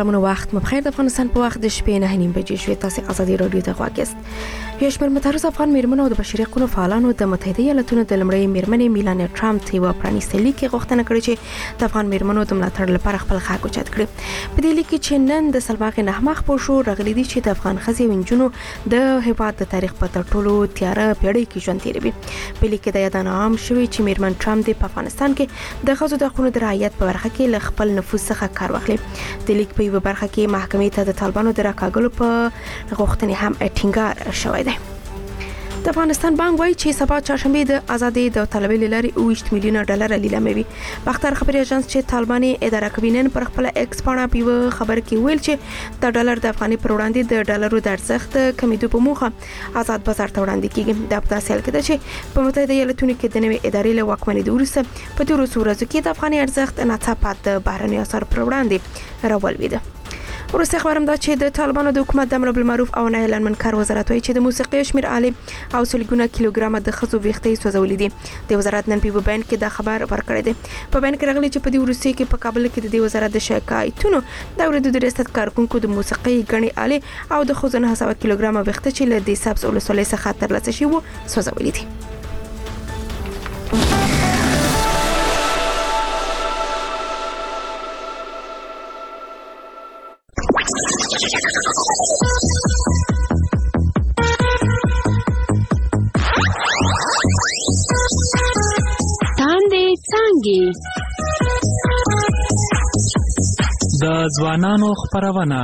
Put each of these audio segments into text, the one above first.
سلامونه وخت مبخیر. د افغانستان په وخت د شپې 9:30 بجې شوې. تاسو ازادي رادیو ته غواړئ. یو شمېر متحرز افغان میرمنو او د بشري حقوقو فعالانو د متحده ایالاتونو د لمړۍ میرمنې میلانیا ټرمپ ته یو پرانیستي لیک غوښتنه کړې چې د افغان میرمنو د ملاتړ لپاره خپل غږ اوچت کړي. په دې لیک کې چې نن د سلواغې نهمه خپور شو راغلي دي چې د افغان ښځې او نجونو د هیواد د تاریخ په تر ټولو تیاره پیړۍ کې ژوند تیروي. په لیک کې د یادونه عام شوی چې میرمن ټرمپ د افغانستان کې د ښځو د حقوقو د رعایت په برخه کې له خپل نفوذ څخه کار واخلي. د لیک په یوه برخه کې محکمې ته د طالبانو د راکاږلو په غوښتنې هم ټینګار شوی دی. د افغانستان بانک وایي چې سبا چهارشنبه د ازادي د طلبې لاري 20 میلیونه ډالر لیلاموي. باختر خبري اژانس چې طالبان اداره کوي نن پر خپل ایکس باندې په خبر کې ویل چې د ډالر د افغاني پر وړاندې د ډالرو د ارزښت کمیدو په موخه آزاد بازار ته وړاندې کیږي. د افغانستان کې د چې په متحده ایالاتونو کې د نوې ادارې له واکمنۍ د وروسته په تیرو ورځو کې د افغاني ارزښت ناڅاپه د بهرني اثر پر وړاندې راولويده. ورسته خبرم دا چې د طالبانو د حکومت د امر بالمعروف او نهي عن المنکر وزارت وایي چې د موسیقي شمیر عالی او سلګونه کیلوګرام د خزو ویختې سوځولې دي. د وزارت نن په بیان کې دا خبر ورکړی دی. په بیان کې راغلی چې په دې ورسته کې په کابل کې د وزارت د شکایتونو د اورېدو د ریاست کارکونکو د موسیقي غني عالی او د خزو 900 کیلوګرام ویختې چې له د سبز ولسوالۍ څخه ترلاسه شوی وو سوځولې دي. د ځوانانو خبرونه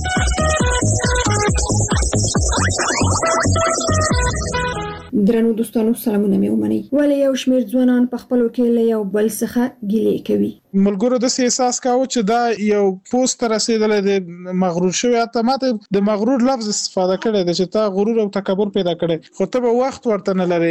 درنو دوستانو سلامونه مې ومنئ. ولې یو شمېر ځوانان په خپلو کې له یو بل څخه ګیلې کوي؟ ملګرو د احساس کاوه چې دا یو پوسټ رسیدلې د مغرور شوی اتماته د مغرور لفظ استفاده کړي د چې تا غرور او تکبر پیدا کړي خو ته به وخت ورته نه لري.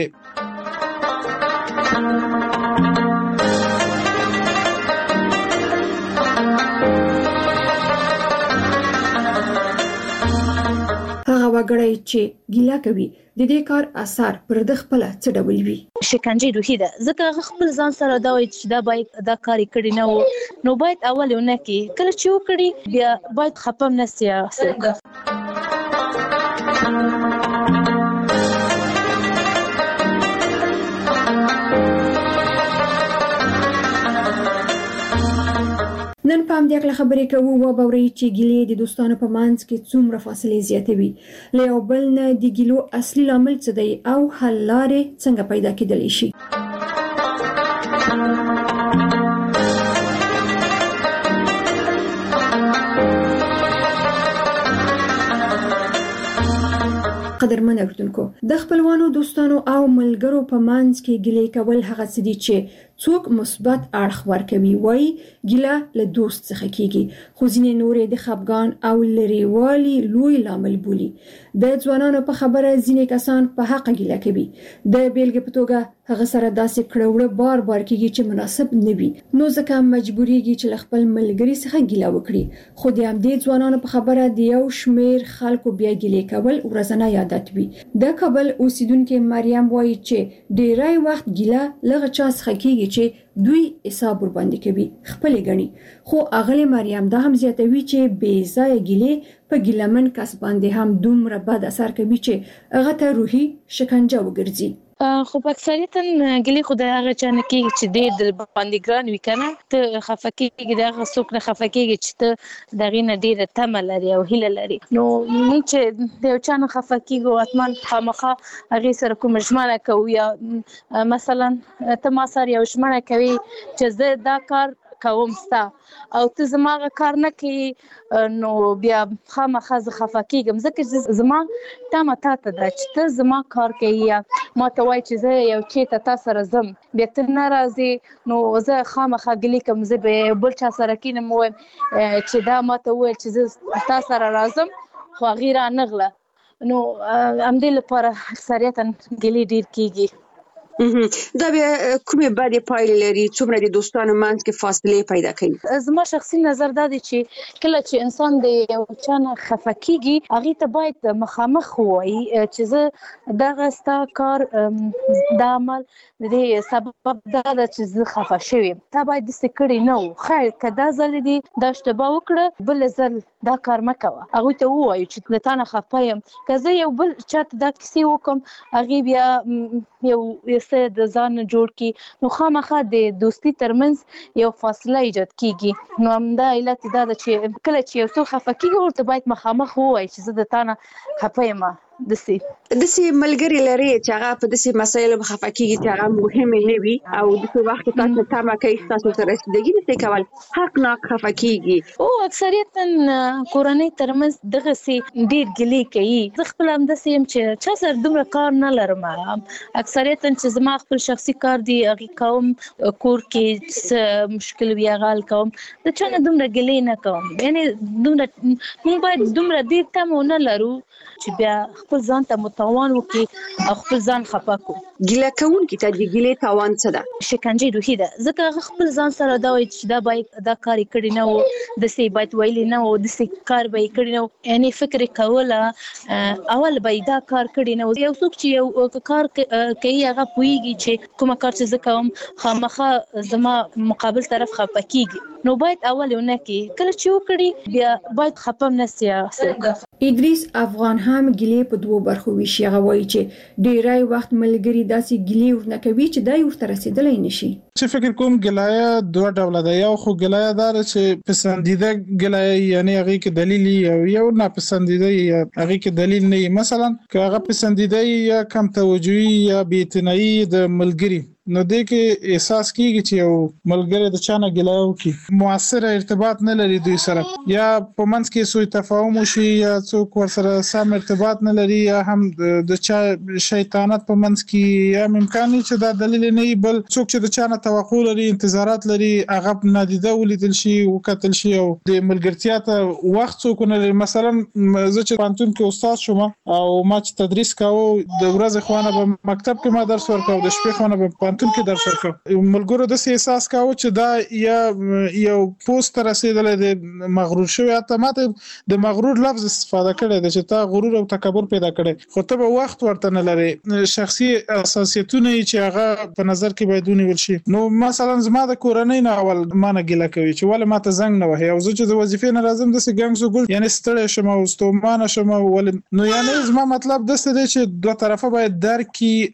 هغه وګړی چې ګیله کوي د دې کار اثر پر د خپل څه ډول وي؟ شکنجه روحي ده. ځکه خپل ځان سره دا وایي چې دا باید دا کار کړی نه و نو باید اول نه کی کله چې وکړي بیا باید خپم نه سیاسي. نن په همدې اړه خبرې کوو او باوري چې ګیلې د دوستانو په منځ کې څومره فاصله زیاتوي. له یو بل نه د ګیلو اصلي لامل څه دی او حل لارې څنګه پیدا کېدلی شي؟ قدرمن اوردونکو د خپلوانو دوستانو او ملګرو په منځ کې ګیلې کول هغه څه دي چې څوک مثبت اړخ ورکوي. وایي ګیله له دوست څخه کیږي خو ځینې نورې د خپګان او لریوالي لوی لامل بولي. د ځوانانو په خبره ځینې کسان په حق ګیله کوي. د بیلګې په توګه هغه سره داسې کړوړه بار کیږي چې مناسب نه وي نو ځکه مجبوريږي چې خپل ملګری څخه ګیله وکړي. خو د همدې ځوانانو په خبره د یو شمیر خلکو بیا ګیله کول ورځنی عادت وي. د کابل اوسیدونکو مریم وایي چې ډیری وخت ګیله لغه چا څخه کیږي چې دوی حساب ور باندې کوي خپل غني. خو اغلی مریم دا هم زیاتوي چې بې ځای ګیله په ګیلمن کس باندې هم دومره بد اثر کوي چې هغه ته روحي شکنجه وګرځي. خو په اکثریت ګلی خدای هغه چانه کې چې د باندې ګران وکنه ته خفقېږي دغه څوک نه خفقېږي چې ته دغه نه ډیره تمه لري او هیله لري. نو موږ چې د چانه خفقېږو اتمن خامخا هغه سره کوم ژمنه کوي یا مثلا ته ما سره یو ژمنه کوي چې زه دا کار کوم ستا او ته زما کار نه کوي نو بیا خامخا زه خفه کېږم ځکه زما تمه تاته ده چې ته زما کار کوي یا ما ته وایي چې زه یو چېرته تا سره ځم بیا ته نه راځې نو زه خامخا ګیلې کوم. زه به بل چا سره کېنم ووایم چې دا ما ته وویل چې زه تا سره راځم خو هغې رانغله نو همدې لپاره اکثریتا ګیلې ډېر کېږي. دا بیا کومې بدې پایلې لري؟ څومره د دوستانو منځ کې فاصلې پیدا کوي؟ زما شخصي نظر دا دی چې کله چې انسان د یو چا نه خفه کیږي هغې ته باید مخامخ ووایي چې زه دغه ستا کار دا عمل د دې سبب دا ده چې زه خفه شوې یم، تا باید داسې کړې نه و، خیر که دا ځل دې دا اشتباه وکړه بل ځل دا کار مه کوه. هغوی ته ووایو چې له تا نه خفه یم، که زه یو بل چاته دا کیسې وکړم هغې بیا یو څه د ځان جوړ کړي نو خامخا د دوستي ترمنځ یو فاصله ایجاد کیږي. نو همدا علت دا ده چې کله چې یو څوک خفه کیږي ورته باید مخامخ ووایي چې زه د تا نه خفه یم. داسې ملګري لري چې هغه په داسې مسایلو خفه کیږي چې هغه مهمې نه وي او داسې وخت تاسو تمه کوي تاسو ته رسیدګي نشي کول، حقناک خفه کیږي او اکثریتا کورنۍ ترمنځ دغسې ډېر ګیلې کوي. زه خپل همداسې یم چې چا سره دومره کار نه لرم، اکثریتا چې زما خپل شخصي کار دی هغې کوم، کور کې څه مشکل وي هغه حل کوم، د چا نه دومره ګیلې نه کوم. یعنې دومره موږ باید دومره ډېر تمه ونه لرو چې بیا خپل ځان ته متاوان وکړي او خپل ځان خفه کړو. ګیله کوونکي ته د ګیلې تاوان څه ده؟ شکنجه روحي ده، ځکه هغه خپل ځان سره دا وایي چې دا باید دا کار یې کړی نه و، داسې باید ویلی نه و، داسې کار به یې کړی نه و. یعنې فکر یې کوله اول به یې دا کار کړی نه و. یو څوک چې یو کار کوي هغه پوهېږي چې کومه کار چې زه کوم خامخا زما مقابل طرف خفه کېږي، نو باید اول یې ونه کړي، کله چې وکړي بیا باید خفه هم نسي. ادریس افغان هم ګیلې په دوو برخو ویشي. هغه وایي چې ډیری وخت ملګري داسې ګیلې ورنه کوي چې دا ورته رسیدلی نشي. چې فکر کوم ګلایه دوه ډوله ده، یو خو ګلایه دار چې پسندیده ګلایه یعنی هغه کې دلیل یو ناپسندیده هغه کې دلیل نه، مثلا که هغه پسندیده یا کم توجهي یا بی‌اعتنایي د ملګري نو دې کې احساس کیږي چې یو ملګری د چانه ګلایو کې موثر ارتباط نه لري دوی سره، یا په منځ کې سوء تفاهم شي یا څوک ورسره سم ارتباط نه لري، یا هم د چا شیطانت په منځ کې، یا امکان چې دا دلیل نه وي بل څوک چې د چانه توقع لري انتظارات لري هغه نادیده ولیدل شي وکتل شي او د ملګرتیا ته وخت څوک نه لري. مثلا زه چې پانتون کې استاد شوم او ما چې تدریس کاوه د ورځې خوانه په مکتب کې ما درس ورکاو، د شپې خوانه په پانتون کې درس ورکاو. ملګرو د احساس کاوه چې دا یا یو پوسټ رسیدل د مغرور شوی، حتی ماته د مغرور لفظ استفاده کړی د چې تا غرور او تکبر پیدا کړی، خو ته به وخت ورته نه لري. شخصي اساسیتونه چې هغه په نظر کې باید ونیول شي. نو مثلا زما د کورنۍ نه اول ما نه ګیله کوي چې ولې ما ته زنګ نه وهي او زه چې د وظیفې نه راځم داسې ګنګ زوګل یعنی ستړی شم او ستومانه شم ولې. نو یعنی زما مطلب داسې دی چې دوه طرفه باید درک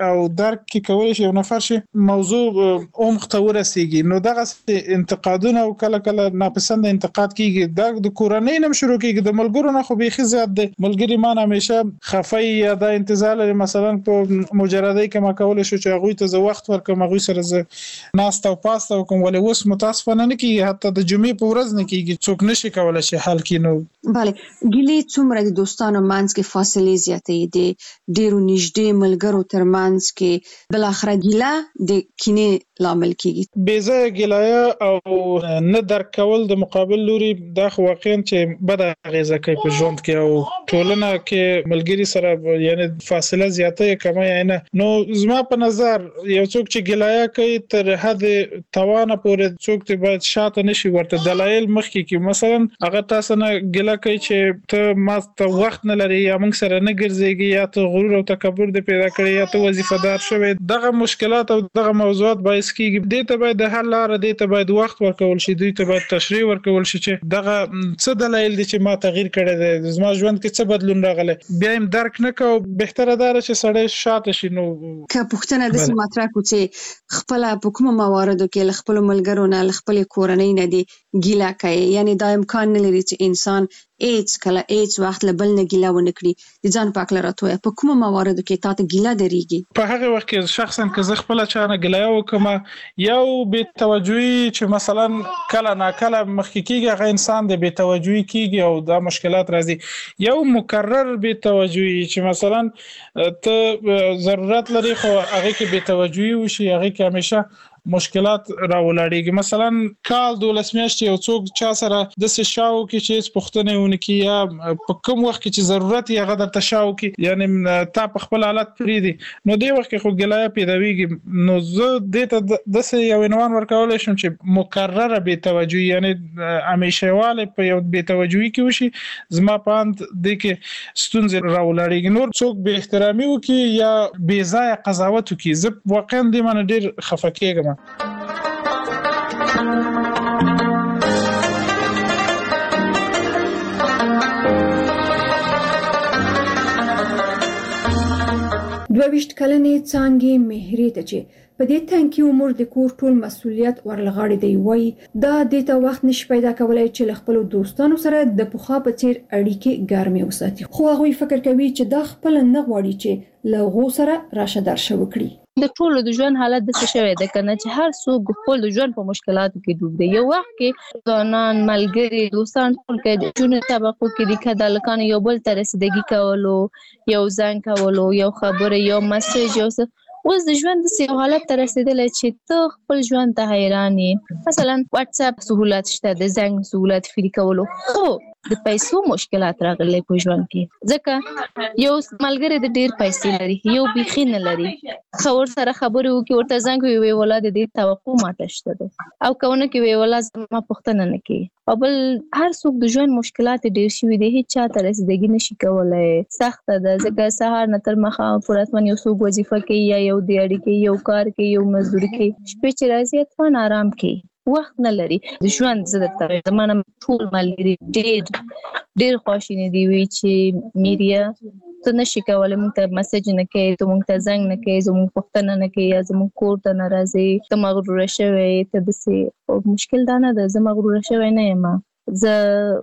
کې کولی شي یو نفر شي موضوع عمق ته ورسیږي. نو دغه انتقادونه او کله ناپسند انتقاد کیږي دا د کورنۍ نه شروع کیږي، د ملګرو نه خو بیخي زیات دی. ملګری ما نه همیشه خفای یا د انتظار لري، مثلا په مجردی کې ما کول شو چې هغه ته زه وخت ورکم، هغه سره زه ناسته او پاسته کوم، ولې اوس متاسفانه نه کیږي، حتی د جمعې په ورځ نه کیږي، څوک نشي کولای شي حل کړي. نو bale ګیلې څومره د دوستانو منځ کې فاصلې زیاتې دي، ډیرو نږدې ملګرو تر منځ کې بل اخره ګیله د کینې لامل کیږي. بې ځایه ګیلایه او نه درک کول د مقابل لوري دا خو واقعا چې بد اغیزه کوي په ژوند کې او ټولنه کې ملګری سره یعنی فاصله زیاته کمه نه. نو زما په نظر یو څوک چې ګیلایه کوي تر حد توانه پورې څوک ته باید شاته نشي ورته دلایل مخکې کې، مثلا هغه تاسو نه ګیله کوي چې ته ما ته وخت نه لري یا موږ سره نه ګرځيږي یا ته غرور او تکبر دې پیدا کړی یا ته وظیفه دار شوی. دغه مشکلات او دغه موضوعات باعث کیږي دې ته باید د حل لاره دې ته باید وخت ورکول شي، دې ته باید تشریح ورکول شي چې دغه څه دلایل دي چې ما تغییر کړی دی، زما ژوند کې څه بدلون راغلی، بیا هم درک نه کو. بهتره ده چې سړی شاته شي. نو که پوښتنه د مطرح کو چې خپل په کومه مواردو کې خپل ملګرو نه خپل کورنۍ نه دي ګیله کوي، یعنی دا امکان نه لري چې انسان هیڅ وخت له بل نه ګیله ونه کړي. د ځان پاک لراتوي په کومه مواردو کې تاسو ګیله دريږي؟ په هغه وخت کې شخصا که زه خپل چانه ګیله وکم یو به توجهي چې مثلا کله نا کله مخکې کیږي هغه انسان د به توجهي کیږي او دا مشکلات راځي. یو مکرر به توجهي چې مثلا ته ضرورت لري خو هغه کې به توجهي وشي، هغه کې همیشه مشکلات راولاړيږي. مثلا کال 12 میاشتې یو څوک چا سره د شاو کې چې پښتنه ونکي یا په کوم وخت کې چې ضرورت یې غدر تشاو کې یعنی تا په خپل حالت پریدي نو دی وخت کې خو ګلایه پیداویږي. نو زه د ته یو عنوان ورکول شم چې مکرره بے توجهي یعنی همیشه واله په یو بے توجهي کې وشي زما پاند د کې ستونزې راولاړيږي. نور څوک به احترامي وکي یا بے ځای قضاوت وکي زه واقعا دې باندې ډیر خفه کېږم. دوه کلنې څانګې مهرې ته چې په دې تنکي عمر د کور ټول مسؤلیت ورلغاړي دی وای دا د ته وخت نش پیدا کولای چې خپل دوستانو سره د پوخا په څیر اړیکې ګرمي وساتي. خو هغه فکر کوي چې دا خپل نه غواړي چې له غو سره راشه درشه وکړي. د ټولو د ژوند حالت د څه شوی د کنه چې هر څوک خپل ژوند په مشکلاتو کې ډوب دی. یو وخت کې ځوانان ملګری دوستان ټول کې د ژوند طبقو کې د کډالکان یو بل تر رسیدګي کولو یو ځان کولو یو خبره یو میسج یو اوس د ژوند د سیو حالت تر رسیدلې چې ته خپل ژوند ته حیران یې. مثلا واتس اپ سہولت شته د زنګ سہولت فری کولو خو د پیسو مشکلات راغلي په ژوند کې ځکه یو ملګری د ډیر پیسې لري یو بيخي نه لري خور سره خبرو کې ورته څنګه وی ولادت دې توقع ماته شته او کونه کې وی ولادت ما پښتنه نه کی او بل هر څوک د ژوند مشکلات ډیر شي دي هیڅ چاته رسیدګي نشي کولای سخت ده ځکه سهار نه تر مخه پوراتمن یو څوک وظیفه کوي یا یو دیاړي کې یو کار کې یو مزدوري کې شپې چې راځي اتفان آرام کوي وخت نه لري. د ژوند زده زمانه ټول ملګری ډیر خوشینه دی وی چې میریا ته نشي کولای مونږ ته میسج نه کوي ته مونږ ته زنګ نه کوي زموږ پښتنه نه کوي یا زموږ کور ته ناراضي ته مغرور شوی ته دسه مشکل دا نه ده زه مغرور شوی نه یم زه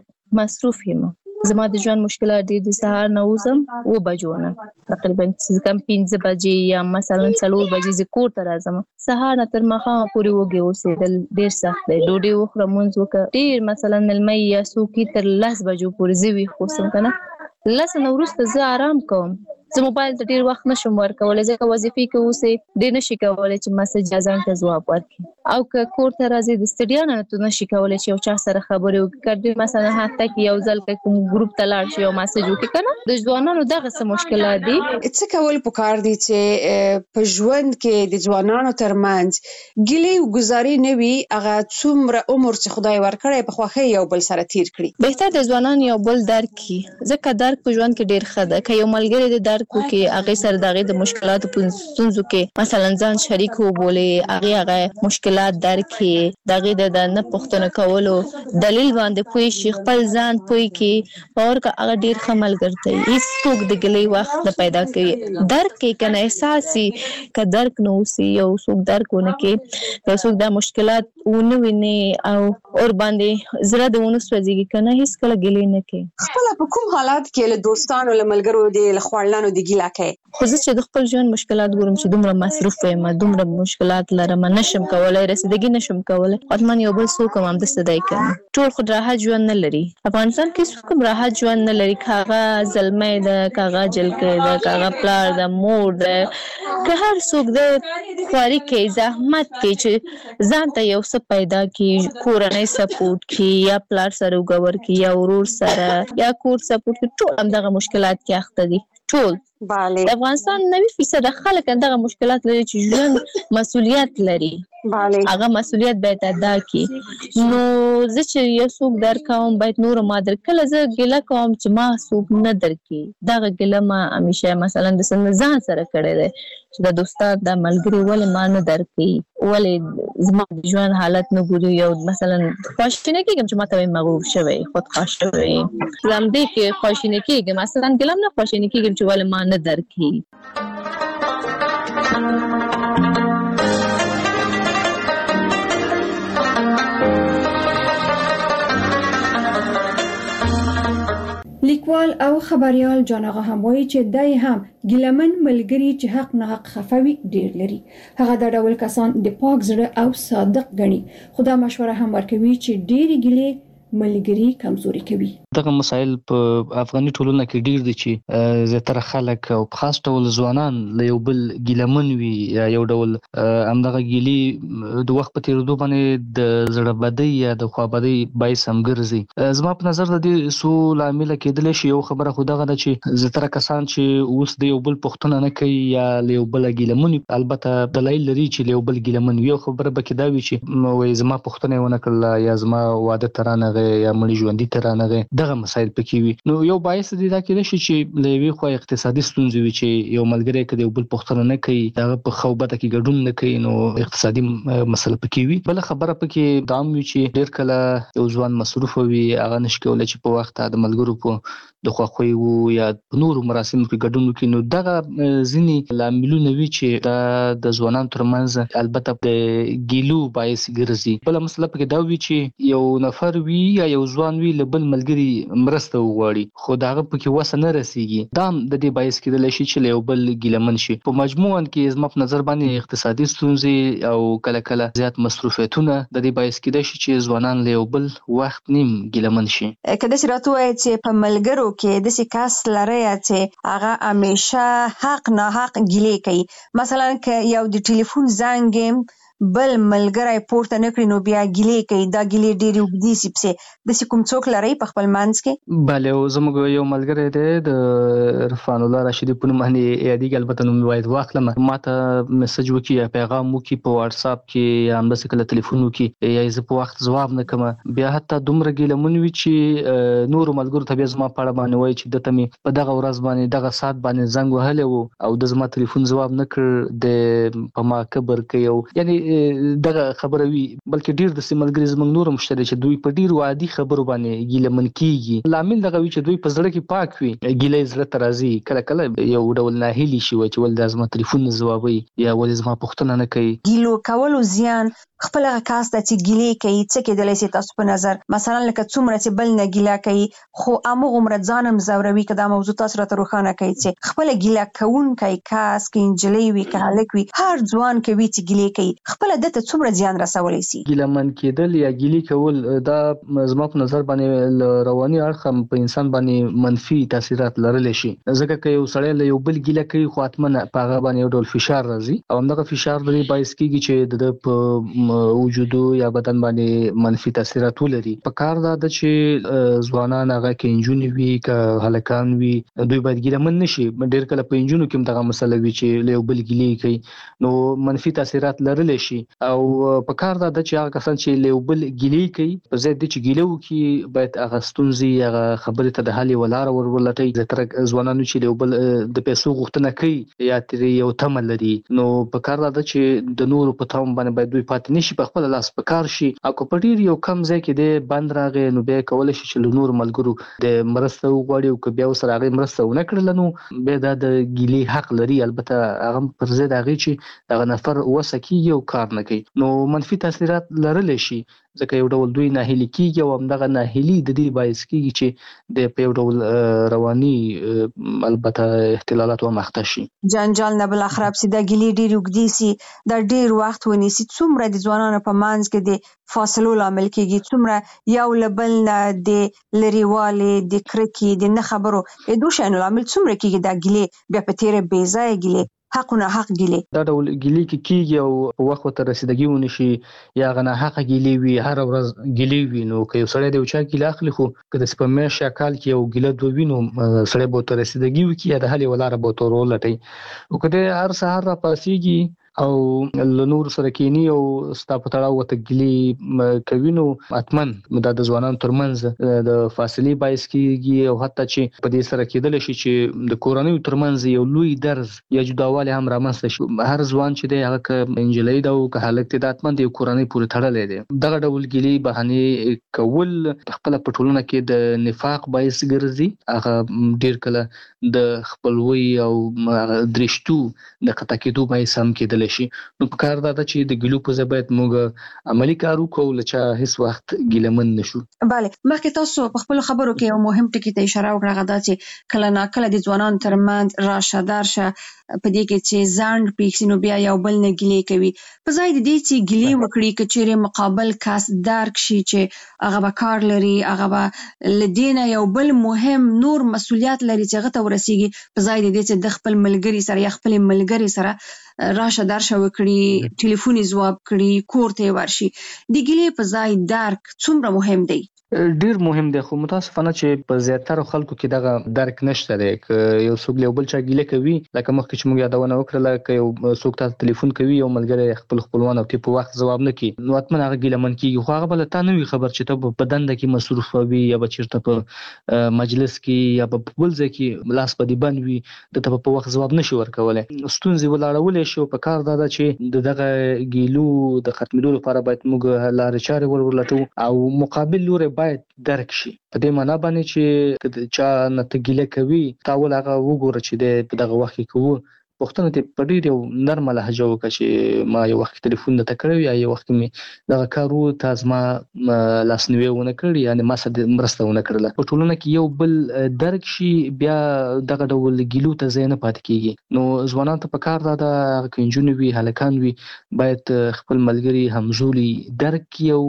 مصروف یم زما د ژوند مشکلات دي د سهار نه وزم و بجونه تقریبا کم 5 بجې یا مثلا 4 بجې ز کور ته راځم سهار نه تر مخه پورې وګي اوسېدل ډیر سخت دی. ډوډۍ وخوره مونږ وکړه ډیر مثلا ملمي یا سوکي تر 10 بجو پورې زوي خوسم کنه لسه نو وروسته زه آرام کوم. زه موبایل ته ډیر وخت نشم ورکولای ځکه وظیفې کې اوسې ډیر نشي کولای چې میسج ځان ته جواب ورکړي او که کور ته راځي د سټډیا نه ته نشي کولای چې یو چا سره خبرې وکړي مثلا هاته کې یو ځل کې کوم ګروپ ته لاړ شي او میسج وکړي کنه د ځوانانو دغه څه مشکلات دي. څه کول پکار دي چې په ژوند کې د ځوانانو ترمنځ ګلې او گزاري نه وي هغه څومره عمر چې خدای ورکړي په خوخه یو بل سره تیر کړي. بهتر د ځوانان یو بل درک کی ځکه درک په ژوند کې ډیر ښه ده که یو ملګری د درک کې هغه سره دغه د مشکلاتو په ستونزو کې مثلا ځان شریک وو بولې هغه مشکلات درک کې دغه د نه پښتنه کولو دلیل باندې پوي شي خپل ځان پوي کې اور کا هغه ډیر خمل ګرځي هیڅ څوک د ګلې وخت نه پیدا کوي درک کې کنه احساسي ک درک نو سي یو څوک درکونه کې یو څوک د مشکلات ونه ویني او اور باندې زړه د ونس وځيږي کنه هیڅ کله ګلې نه کې خپل په کوم حالات کې له دوستانو له ملګرو دي له خپلانو دي ګیلا کوي. خو زه چې د خپل ژوند مشکلات ګورم چې دومره مصروف یم دومره مشکلات لرم نشم کولای رسیدګي نشم کولای اتمن یو بل څوک هم د صدای کوي ټول خو راحت ژوند نه لري. افغانستان کې څوک راحت ژوند نه لري کاغه زلمې ده کاغه جلکې ده کاغه پلار ده مور ده که هر څوک د خواري کې زحمت کې چې ځان ته یو څه پیدا کی کورنۍ سپورټ کی یا پلار سره وګور کی یا ورور سره یا کور سپورټ کی ټول هم دغه مشکلات کې اخته دي ټول. bale د افغانستان 90% خلک دغه مشکلات لري چې ژوند مسؤلیت لري bale هغه مسؤلیت باید ادا کړي. نو زه چې یو څوک درکوم باید نور ما درکله زه ګله کوم چې ما څوک نه درکې دغه ګله ما همیشه مثلا د ځان سره کړی دی چې د دوستان د ملګری ولې ما نه درکې ولې زما د ژوند حالت نه ګوري یو مثلا خواشینه کېږم چې ما ته مغرور شوی خودخواه شوی زم دې کې خواشینه کېږم مثلا ګلم نه خواشینه کېږم چې ولې ما نه درکې. لیکوال او خبريال جان آغا هم وایي چې دای هم ګلمن ملګری چې حق نه حق خفوي ډیر لري هغه د ډول کسان د پاک زړه او صادق غني خدا مشوره هم ورکوي چې ډیری ګلې ملګری کمزوري کوي. دغه مسایل په افغاني ټولنه کې ډیر دي چې زیاتره خلک او په خاص ډول ځوانان له یو بل ګیلمن وي یا یو ډول همدغه ګیلي د وخت په تیریدو باندې د زړه بدی یا د خوابدي باعث هم ګرځي. زما په نظر د دې څو لامل کېدل شي. یو خبره خو دغه ده چې زیاتره کسان چې اوس د یو بل پوښتنه نه کوي یا له یو بل ګیلمن، البته دلایل لري چې له یو بل ګیلمن وي. یو خبره به کې دا وي چې وای زما پوښتنه ونه کړله یا زما واده ترانه یا مړي ژوندۍ ترانه، دغه مسایل پکې وي. نو یو باعث دی دا کېدای شي چې له یوې خوا اقتصادي ستونزې وي چې یو ملګری کله یو بل پوښتنه نه کوي، هغه په خوبته کې ګډون نه کوي، نو اقتصادي مسله پکې وي. بل خبره پکې دا هم وي چې ډېر کله یو ځوان مصروف وي، هغه نشي کولای چې په وخت د ملګرو په د خوښوي وو یا نورو مراسمو کې ګډون وکړي. نو دغه ځینې لاملونه وي چې دا د ځوانانو ترمنځ البته د ګیلو باعث ګرځي. بل مسله پکې دا وي چې یو نفر وي یا یو ځوان وي له بل ملګري مرسته وغواړي خو دا هغه پکې وسه نه رسیږي، دا هم د دې باعث کېدلی شي چې له یو بل ګیلمن شي. په مجموعاً کې زما په نظر باندې اقتصادي ستونزې او کله کله زیات مصروفیتونه د دې باعث کېدای شي چې ځوانان له یو بل وخت نیم ګیلمن شي. که داسې راته ووایې چې په ملګرو کې داسې کس لرئ چې هغه همیشه حق ناحق ګیلې کوي، مثلا که یو د ټلیفون زنګ بل ملګری پورته نه کړي نو بیا ګیلې کوي، دا ګیلې ډېرې اوږدې سي پسې، داسې کوم څوک لرئ په خپل منځ کې؟ بله، زموږ یو ملګری دی د عرفان الله راشدي په نوم باندې یادېږي، البته نوم باید واخلم، ماته میسج وکړي یا پیغام وکړي په واتساپ کې یا همداسې کله تلیفون وکړي یا زه په وخت ځواب نه کوم، بیا حتی دومره ګیلمن وي چې نورو ملګرو ته بیا زما په اړه باندې وایي چې دته مې په دغه ورځ باندې دغه ساعت باندې زنګ وهلی و او د زما تلیفون ځواب نه کړ، د په ما کبر کوي. یعنی دغه خبره وي. بلکې ډیر د سیملګری زمنګ نور مشتري چې دوی په ډیر عادي خبرو باندې ګیلمن کیږي. لامل دغه وی چې دوی په زړه کې پاک وي، ګیلې زړه ته راځي، کله کله یو ډول ناهیلی شي چې ول د زما تلیفون نه ځوابوي یا ول زما پوښتنه نه کوي. ګیلو کولو زیان خپل کاس ته چې ګیلې کوي څه کېدلی شي تاسو په نظر؟ مثلا لکه څومره چې بل نه ګیله کوي خو هماغومره ځان هم ځوروي. که دا موضوع تاسو راته روښانه کوي چې خپل ګیله کوونکی کس که نجلۍ وي که هلک وي هر ځوان کوي چې ګیلې کوي خپله دته څومره زیان رسولی شي؟ ګیلمن کېدل یا ګیلې کول دا زما په نظر باندې رواني اړخ په انسان باندې منفي تاثیرات لرلی شي، ځکه که یو سړی له یو بل ګیله کوي خو حتما په هغه باندې یو ډول فشار راځي او همدغه فشار د دې باعث کېږي چې د په وجودو یا بدن باندې منفي تاثیرات ولري. په کار دا ده چې ځوانان هغه کې نجونې وي که هلکان وي دوی باید ګیلمن نشي. ډېر کله په نجونو کې هم دغه مسله وي چې له یو بل ګیلې کوي نو منفي تاثیرات لرلی شي، او په کار دا ده چې هغه کسان چې له یو بل ګیلې کوي په ځای د چې ګیله وکړي باید هغه ستونزې هغه خبرې ته د حل یوه لاره ولټوي. زیاتره ځوانانو چې له یو بل د پیسو غوښتنه کوي یا ترې یو تمه لري نو په کار دا ده چې د نورو په تمه باندې باید دوی پاتې نشي، په خپل لاس په کار شي. او که په ډیر یو کم ځای کې دی بند راغی نو بیا کولی شي چې له نورو ملګرو د مرسته وغواړي، او که بیا ورسره هغې مرسته ونه کړله نو بیا دا د ګیلې حق لري، البته هغه پر ضد هغې چې دغه نفر وسه کېږي او کار نه کوي نو منفي تاثیرات لرلی شي، ځکه یو ډول دوی ناهیلي کېږي او همدغه ناهیلي د دې باعث کېږي چې د په یو ډول رواني البته اختلالات ومخته شي. جنجال نه بالاخره پسې دا ګیلې ډېرې اوږدې سي، دا ډېر وخت ونیسي، څومره د ځوانانو په منځ کې د فاصلو لامل کېږي، څومره یو له بل نه د لرېوالې د کرکې د نه خبرو د دو شیانو لامل څومره کېږي دا ګیلې بیا په تېره بې ځایه ګیلې حق نه حق ګیلې. دا ډول ګیلې کې کېږي او په وخت ورته رسیدګي ونشي یا هغه ناحقه ګیلې وي، هره ورځ ګیلې وي، نو که یو سړی د یو چا ګیله اخلي خو که د په میاشت یا کال کې یو ګیله دوه وي نو سړی به ورته رسیدګي وکړي یا د حل یوه لاره به ورته ولټوي. او که دی هر سهار راپاڅېږي او له نورو سره کینی او ستا په تړاو ورته ګیلې کوي نو حتما دا د ځوانانو ترمنځ د فاصلې باعث کېږي او حتی چې په دې سره کېدلی شي چې د کورنیو ترمنځ یو لوی درز یا جداوالی هم رامنځته شي. هر ځوان چې دی هغه که نجلۍ ده او که هلک دی دا حتما د یو کورنۍ پورې تړلی دی. دغه ډول ګیلې بهانې کول خپله په ټولنه کې د نفاق باعث ګرځي، هغه ډېر کله د خپلوۍ او د رشتو د قطع کېدو باعث هم کېدلی کولای شي. نو په کار دا ده چې د ګیلو په ځای باید موږ عملی کار وکړو، لچا هیڅ وخت ګیلمن نشو. bale مخکې تاسو په خپل خبرو کې یو مهم ټکی ته اشاره وکړه، غدا چې کله ناکله د ځوانانو ترمنځ راشه درشه په دې کې چې ځان پیښینو بیا یو بل نه ګیلې کوي. په ځای د دې چې ګیلې وکړي کچېره مقابل کس درک شي چې هغه به کار لري، هغه به لدینه یو بل مهم نور مسولیت لري چې هغه ته ورسیږي، په ځای د دې چې د خپل ملګری سره یا خپل ملګری سره راشه درشه وکړي، ټلیفون ځواب کړي، کور ته ورشي. د ګیلې په ځای درک څومره مهم دی؟ ډیر مهم دی، خو متاسفانه چې په زیاتره خلکو کې دغه درک نشته دی. که یو څوک یو بل چا ګیله کوي، لکه مخکې چې موږ یادونه وکړه، که یو څوک ته ټلیفون کوي، یو ملګری خپل خپلوان او تی په وخت ځواب نه کوي، نو اتمن هغه ګیله من کیږي. خو هغه بل ته نه وي خبر چې ته په دنده کې مصروف وي یا به چیرته په مجلس کې یا په بل ځای کې لاس په دی بند وي، د ته په وخت ځواب نشي ورکولای. ستونزې ولاړولې شو. په کار دا ده چې دغه ګیلو د ختمېدو لپاره باید موږ لارې چارې ولټو او مقابل لوري باید درک شي. په دې معنی باندې چې چا نه ته ګیله کوي، تاول هغه وګوره چې د دغه وخت کې کوو پښتنه ته په ډیر یو نرمه لهجه وکړي چې ما یو وخت ټلیفون نه تکړه یا یو وخت می دغه کارو تاسما لاسنیوي ونه کړی، یعنی ما سره مرسته ونه کړله. په ټولنه کې یو بل درک شي، بیا دغه ډول ګیلو ته ځای نه پاتې کیږي. نو ځوانان ته په کار دا د کنجونی وی هلکان وی باید خپل ملګری همزولي درک یو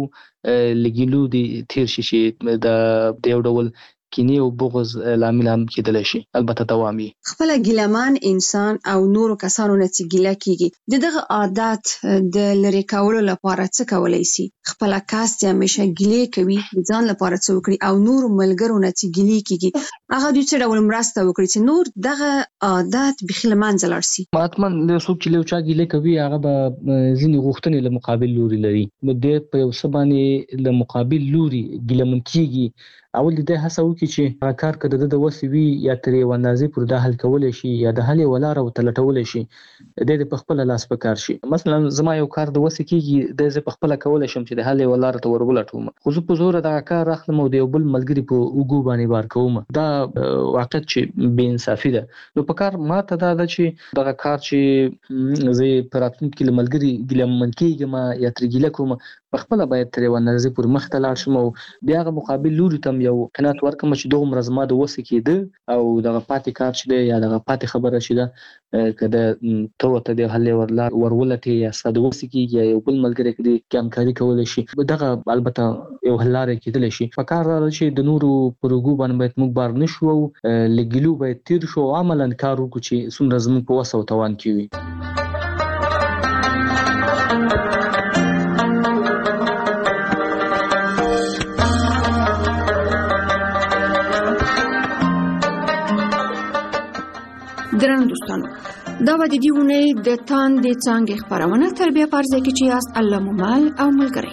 لګیلو دی تیر شي چې د یو ډول کینی او بغض لامل هم کېدلی شي، البته دوامي. خپل ګیلمان انسان او نورو کسانو نه چې ګیله کیږي، دغه عادت د لری کولو لپاره څه کولای شي؟ خپل کاس چې همیشه ګیلې کوي د ځان لپاره څه وکړي، او نورو ملګرو نه چې ګیلې کیږي هغه دوی څه ډول مرسته وکړي چې نور دغه عادت بخیل منځ لاړ شي. ماتمن له څوک چې له چا ګیلې کوي هغه به ځینې غوښتنې له مقابل لوري لري، نو د په یو څه باندې له مقابل لوري ګیلمن کیږي. اول دې هڅه وکړي چې هغه کار کده د وسوي وي یا ترې یو اندازې پر د حل کولای شي یا د حل ولاره او تلټولای شي، د په خپل لاس په کار شي. مثلا زما یو کار د وسې کیږي، د زه په خپل کولای شم چې د حل ولاره ته ورولټوم، خو زه په زور دغه کار راخلم او د یو بل ملګری په اوګو باندې بار کوم. دا واقعیت چې بې انصافي ده. نو په کار ماته دا ده چې دغه کار چې زه پر راتلونکي کې ملګری ګیلمن کیږم یا تر ګیله کوم، په خپل باید تر یو اندازې پر مخ ته لاړ شم او بیا هغه مقابل لوري ته یو قناعت ورکړم چې دغه مرزما د وسې کېده او دغه پاتې کار چې دی یا دغه پاتې خبره چې ده کده ته ته د حل ورولټي یا ساده وسې کېږي یا یو بل ملګری کې همکاري کولای شي، دغه البته یو حل لارې کېدلی شي. په کار دا چې د نورو پر اوږو باندې باید موږ بار نه شو او له ګیلو باید تیر شو او عملاً کار وکړو چې څومره زموږ په وس او توان کې وي. درنو دوستانو، دا به د دې اونۍ د تاندې څانګې خپرونه تربیه په ارزه کې چې یاست الله مو مل او ملګری.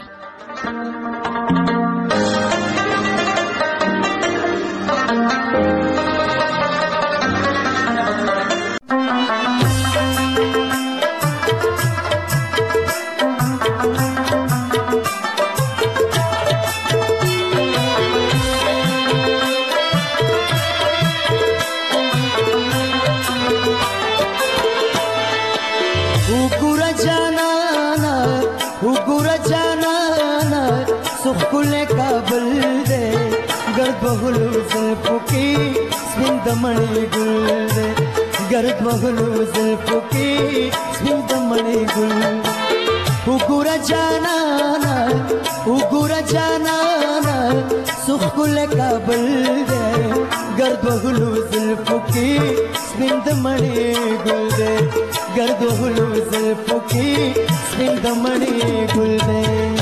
दमणे गुल गर्द महलू ज़ुल्फ़ों की स्मिन दमणे गुल उगुरा जानाना सुखुल काबल दे गर्द महलू ज़ुल्फ़ों की स्मिन दमणे गुल दे गर्द महलू ज़ुल्फ़ों की स्मिन दमणे गुल दे.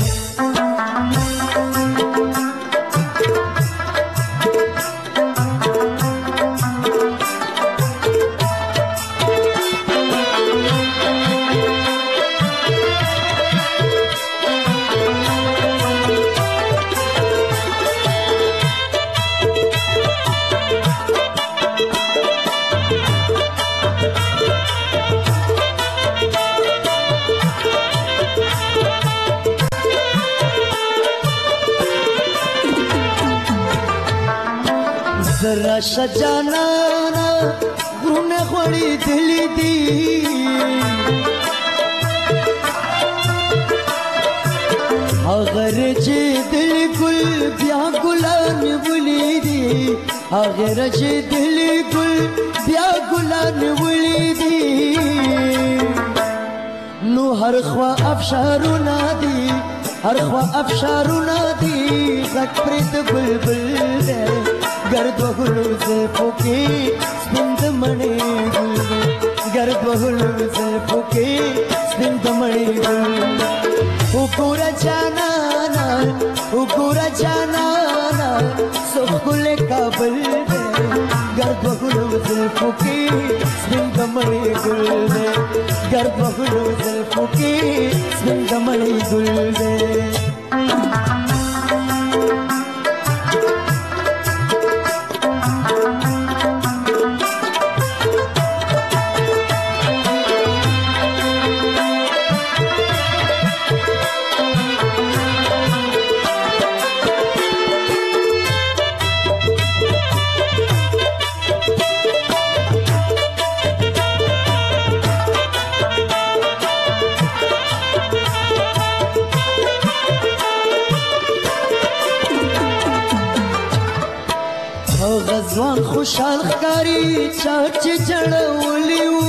राशा जाना गुने खोड़ी दिली दी اگر چې دل ګل بیا ګلان ولیدي اگر چې دل ګل بیا ګلان ولیدي نو هر خوا افشارونه دي هر خوا افشارونه دي غږ پرې د بلبل دی ګرد وهلو زلفو کې سپین د مڼې ګل دی ګرد وهلو زلفو کې سپین د مڼې ګل وګوره جانانا وګوره جانانا سو ښکلی کابل دی ګرد وهلو زلفو کې سپین د مڼې ګل دی ګرد وهلو زلفو کې سپین د مڼې ګل دی غزوان خوشحال ښکاري چا چې جړولی وو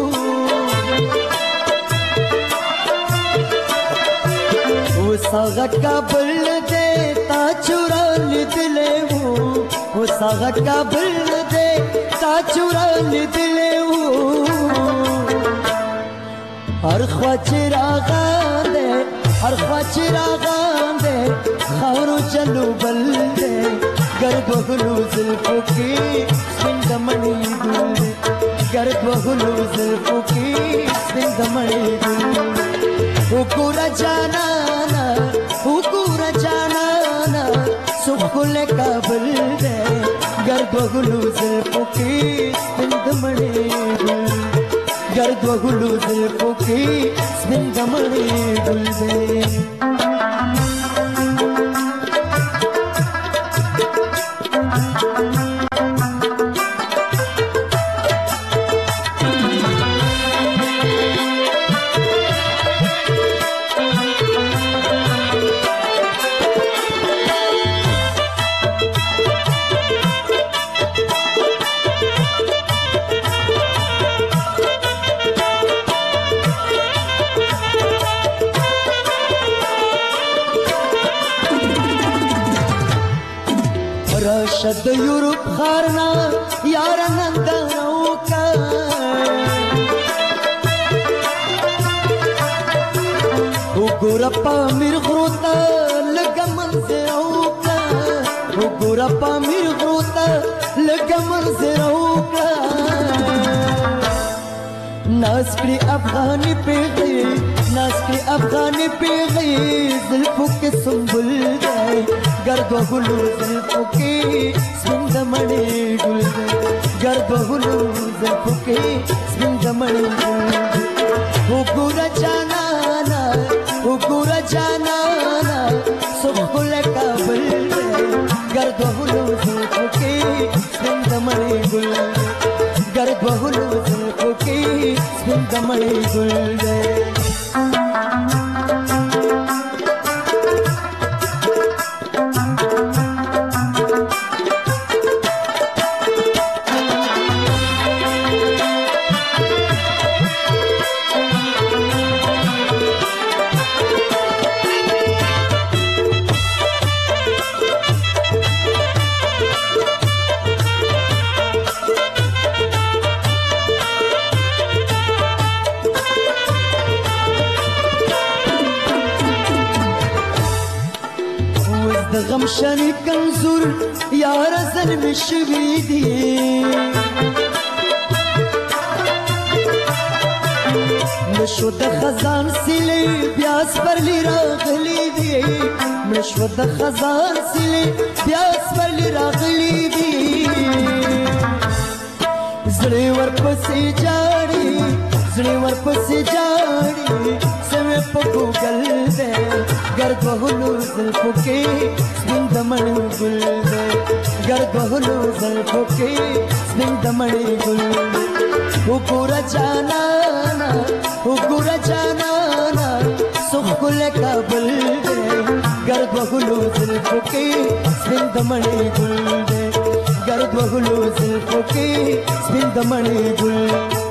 اوس هغه کابل نه دی تا چورا لیدلی وو اوس هغه کابل نه دی تا چورا لیدلی وو هر خوا چې راغان دی هر خوا چې راغان دی خاورو چلو بل دی ګرد وهلو زلفو کې سپین د مڼې ګل دی ګرد وهلو زلفو کې سپین د مڼې ګل وګوره جانانا وګوره جانانا سو ښکلی کابل دی ګرد وهلو زلفو کې سپین د مڼې ګل ګرد وهلو زلفو کې سپین د مڼې ګل دی راشد د یورپ خارنا یار نندنه وکړه وګوره پامیر غرو ته لږه منظره وکړه وګوره پامیر غرو ته لږه منظره وکړه ناز کړي افغاني پیغلې ناز کړي افغاني پیغلې زلفو کې سنبل دی ګرد وهلو زلفو کې سپین د مڼې ګل دی ګرد وهلو زلفو کې سپین د مڼې ګل دی وګوره جانانا وګوره جانانا سو ښکلی کابل دی ګرد وهلو زلفو کې سپین د مڼې ګل دی ګرد وهلو زلفو کې سپین د مڼې ګل دی غم شنی کنزور یار ظلم شوی دی نشو د خزان سیلی بیاس پر لی راغلی دی نشو د خزان سیلی بیاس پر لی راغلی دی زړی ورپسې جاړي زړی ورپسې جاړي سمې په ګوګل دی ګرد وهلو زلفو کې سپین د مڼې ګل دی ګرد وهلو زلفو کې سپین د مڼې ګل دی وګوره جانانا وګوره جانانا سو ګل کابل دې ګرد وهلو زلفو کې سپین د مڼې ګل دې ګرد وهلو زلفو کې سپین د مڼې ګل